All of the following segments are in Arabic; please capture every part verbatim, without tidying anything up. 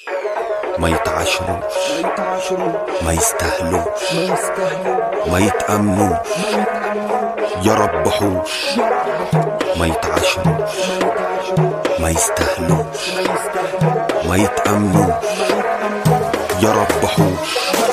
ما يتعاشروش، ما يستاهلوش، ما يتأمنوش، يربحوش. ما يتعاشروش، ما يستاهلوش، ما يتأمنوش، يربحوش.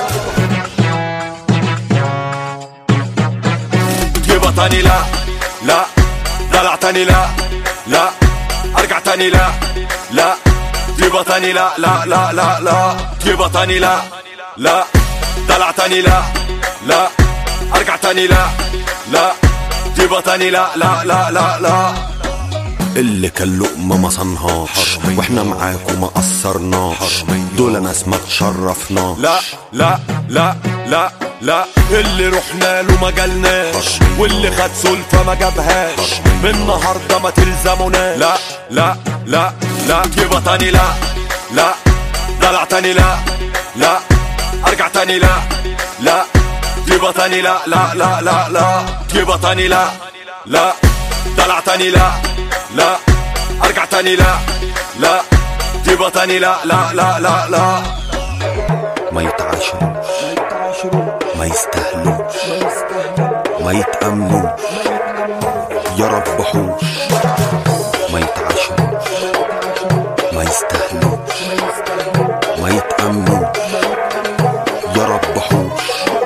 تجيبها تاني لا لا، دلع تاني لا لا، ارجع تاني لا لا، تجيبها تاني لا لا لا لا لا، تجيبها تاني لا لا، دلع تاني لا لا، ارجع تاني لا لا، تجيبها تاني لا لا لا لا لا. اللي كان لقمة ما صنهاش واحنا معاكوا ما قصرناش، دول ناس ما تشرفناش. لا لا لا لا لا، اللي رحنا له ما جالناش، واللي خد سلفة ما جابهاش، من النهارده ما تلزموناش. لا لا لا لا، تجيبها تاني لا لا، دلع تاني لا لا، ارجع تاني لا لا، تجيبها تاني لا لا لا لا لا، تجيبها تاني لا لا، دلع تاني لا لا، ارجع تاني لا لا، تجيبها تاني لا لا لا لا لا. ما يتعاشروش، ما يستاهلوش، ما يتأمنوش، يربحوش. ما يتعاشروش، ما يستاهلوش، ما يتأمنوش، يربحوش.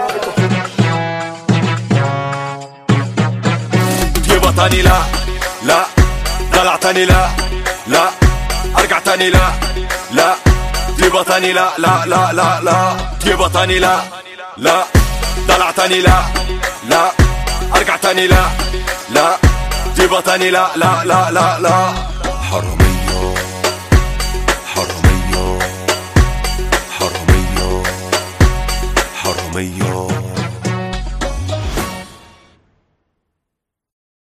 تجيبها تاني لا لا، دلع تاني لا لا، ارجع تاني لا لا، تجيبها تاني لا لا لا لا لا، تجيبها تاني لا لا، دلع تاني لا لا، ارجع تاني لا لا، تجيبها تاني لا لا لا لا لا. حرامية حرامية حرامية حرامية.